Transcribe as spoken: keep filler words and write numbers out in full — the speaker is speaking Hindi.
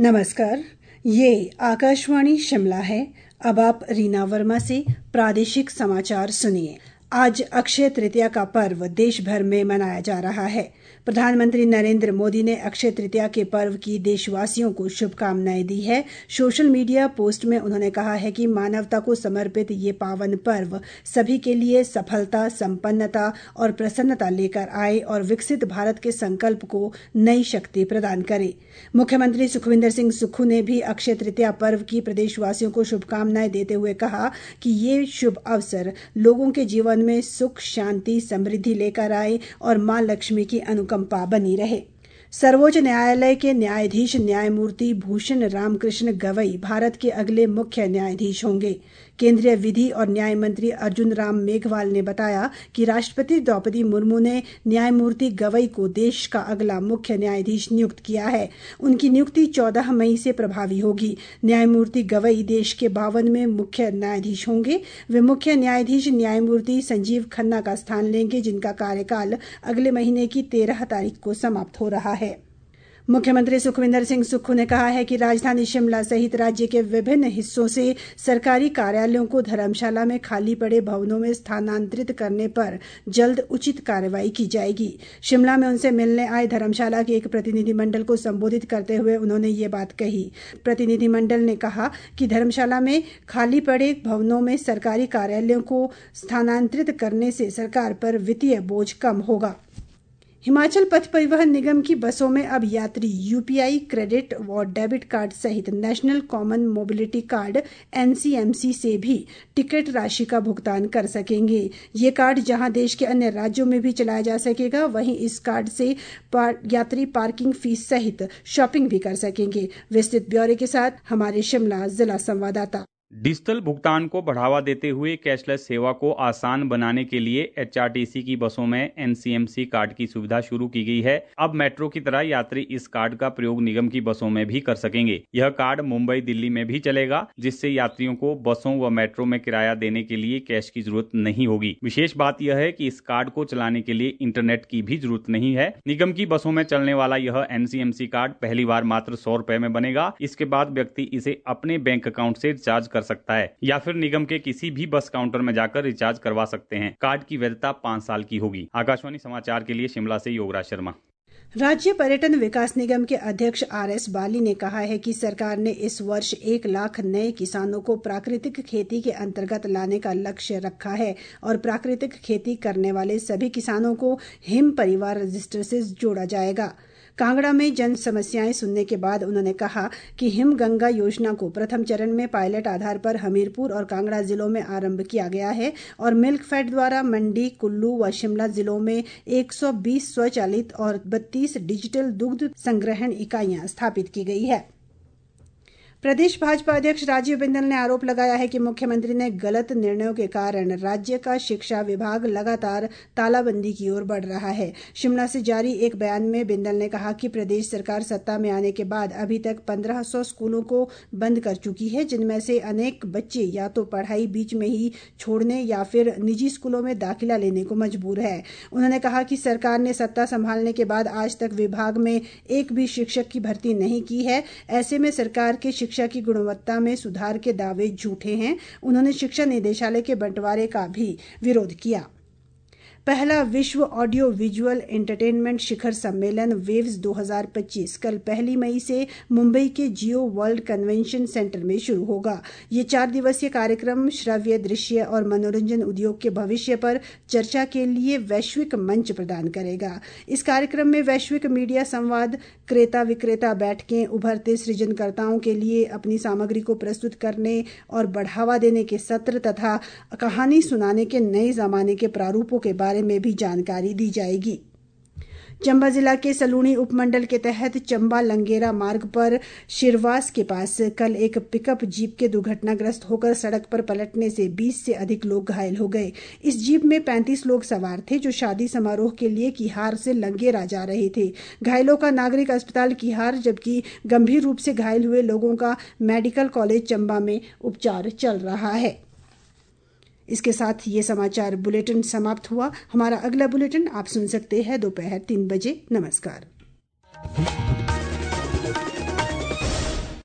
नमस्कार, ये आकाशवाणी शिमला है। अब आप रीना वर्मा से प्रादेशिक समाचार सुनिए। आज अक्षय तृतीया का पर्व देश भर में मनाया जा रहा है। प्रधानमंत्री नरेंद्र मोदी ने अक्षय तृतीया के पर्व की देशवासियों को शुभकामनाएं दी है। सोशल मीडिया पोस्ट में उन्होंने कहा है कि मानवता को समर्पित ये पावन पर्व सभी के लिए सफलता, संपन्नता और प्रसन्नता लेकर आए और विकसित भारत के संकल्प को नई शक्ति प्रदान करे। मुख्यमंत्री सुखविंदर सिंह सुक्खू ने भी अक्षय तृतीया पर्व की प्रदेशवासियों को शुभकामनाएं देते हुए कहा कि ये शुभ अवसर लोगों के जीवन में सुख, शांति, समृद्धि लेकर आए और मां लक्ष्मी की अनुकंपा बनी रहे। सर्वोच्च न्यायालय के न्यायाधीश न्यायमूर्ति भूषण रामकृष्ण गवई भारत के अगले मुख्य न्यायाधीश होंगे। केंद्रीय विधि और न्याय मंत्री अर्जुन राम मेघवाल ने बताया कि राष्ट्रपति द्रौपदी मुर्मू ने न्यायमूर्ति गवई को देश का अगला मुख्य न्यायाधीश नियुक्त किया है। उनकी नियुक्ति चौदह मई से प्रभावी होगी। न्यायमूर्ति गवई देश के बावनवें मुख्य न्यायाधीश होंगे। वे मुख्य न्यायाधीश न्यायमूर्ति संजीव खन्ना का स्थान लेंगे, जिनका कार्यकाल अगले महीने की तेरह तारीख को समाप्त हो रहा है। मुख्यमंत्री सुखविंदर सिंह सुक्खू ने कहा है कि राजधानी शिमला सहित राज्य के विभिन्न हिस्सों से सरकारी कार्यालयों को धर्मशाला में खाली पड़े भवनों में स्थानांतरित करने पर जल्द उचित कार्रवाई की जाएगी। शिमला में उनसे मिलने आए धर्मशाला के एक प्रतिनिधिमंडल को संबोधित करते हुए उन्होंने ये बात कही। प्रतिनिधिमंडल ने कहा कि धर्मशाला में खाली पड़े भवनों में सरकारी कार्यालयों को स्थानांतरित करने से सरकार पर वित्तीय बोझ कम होगा। हिमाचल पथ परिवहन निगम की बसों में अब यात्री यूपीआई, क्रेडिट और डेबिट कार्ड सहित national common mobility card NCMC से भी टिकट राशि का भुगतान कर सकेंगे। ये कार्ड जहां देश के अन्य राज्यों में भी चलाया जा सकेगा, वहीं इस कार्ड से पार, यात्री पार्किंग फीस सहित शॉपिंग भी कर सकेंगे। विस्तृत ब्यौरे के साथ हमारे शिमला जिला संवाददाता। डिजिटल भुगतान को बढ़ावा देते हुए कैशलेस सेवा को आसान बनाने के लिए एचआरटीसी की बसों में एनसीएमसी कार्ड की सुविधा शुरू की गई है। अब मेट्रो की तरह यात्री इस कार्ड का प्रयोग निगम की बसों में भी कर सकेंगे। यह कार्ड मुंबई, दिल्ली में भी चलेगा, जिससे यात्रियों को बसों व मेट्रो में किराया देने के लिए कैश की जरूरत नहीं होगी। विशेष बात यह है कि इस कार्ड को चलाने के लिए इंटरनेट की भी जरूरत नहीं है। निगम की बसों में चलने वाला यह एनसीएमसी कार्ड पहली बार मात्र सौ रुपए में बनेगा। इसके बाद व्यक्ति इसे अपने बैंक अकाउंट से रिचार्ज कर सकता है या फिर निगम के किसी भी बस काउंटर में जाकर रिचार्ज करवा सकते हैं। कार्ड की वैधता पाँच साल की होगी। आकाशवाणी समाचार के लिए शिमला से योगराज शर्मा। राज्य पर्यटन विकास निगम के अध्यक्ष आर एस बाली ने कहा है कि सरकार ने इस वर्ष एक लाख नए किसानों को प्राकृतिक खेती के अंतर्गत लाने का लक्ष्य रखा है और प्राकृतिक खेती करने वाले सभी किसानों को हिम परिवार रजिस्टर से जोड़ा जाएगा। कांगड़ा में जन समस्याएं सुनने के बाद उन्होंने कहा कि हिम गंगा योजना को प्रथम चरण में पायलट आधार पर हमीरपुर और कांगड़ा जिलों में आरंभ किया गया है और मिल्कफेड द्वारा मंडी, कुल्लू व शिमला जिलों में एक सौ बीस स्वचालित और बत्तीस डिजिटल दुग्ध संग्रहण इकाइयां स्थापित की गई है। प्रदेश भाजपा अध्यक्ष राजीव बिंदल ने आरोप लगाया है कि मुख्यमंत्री ने गलत निर्णयों के कारण राज्य का शिक्षा विभाग लगातार तालाबंदी की ओर बढ़ रहा है। शिमला से जारी एक बयान में बिंदल ने कहा कि प्रदेश सरकार सत्ता में आने के बाद अभी तक पंद्रह सौ स्कूलों को बंद कर चुकी है, जिनमें से अनेक बच्चे या तो पढ़ाई बीच में ही छोड़ने या फिर निजी स्कूलों में दाखिला लेने को मजबूर है। उन्होंने कहा कि सरकार ने सत्ता संभालने के बाद आज तक विभाग में एक भी शिक्षक की भर्ती नहीं की है। ऐसे में सरकार के शिक्षा की गुणवत्ता में सुधार के दावे झूठे हैं। उन्होंने शिक्षा निदेशालय के बंटवारे का भी विरोध किया। पहला विश्व ऑडियो विजुअल एंटरटेनमेंट शिखर सम्मेलन वेव्स दो हज़ार पच्चीस कल पहली मई से मुंबई के जियो वर्ल्ड कन्वेंशन सेंटर में शुरू होगा। ये चार दिवसीय कार्यक्रम श्रव्य, दृश्य और मनोरंजन उद्योग के भविष्य पर चर्चा के लिए वैश्विक मंच प्रदान करेगा। इस कार्यक्रम में वैश्विक मीडिया संवाद, क्रेता विक्रेता बैठकें, उभरते सृजनकर्ताओं के लिए अपनी सामग्री को प्रस्तुत करने और बढ़ावा देने के सत्र तथा कहानी सुनाने के नए जमाने के प्रारूपों के बारे में भी जानकारी दी जाएगी। चंबा जिला के सलूणी उपमंडल के तहत चंबा लंगेरा मार्ग पर शिरवास के पास कल एक पिकअप जीप के दुर्घटनाग्रस्त होकर सड़क पर पलटने से बीस से अधिक लोग घायल हो गए। इस जीप में पैंतीस लोग सवार थे जो शादी समारोह के लिए किहार से लंगेरा जा रहे थे। घायलों का नागरिक अस्पताल किहार, जबकि गंभीर रूप से घायल हुए लोगों का मेडिकल कॉलेज चंबा में उपचार चल रहा है। इसके साथ ये समाचार बुलेटिन समाप्त हुआ। हमारा अगला बुलेटिन आप सुन सकते हैं दोपहर तीन बजे। नमस्कार।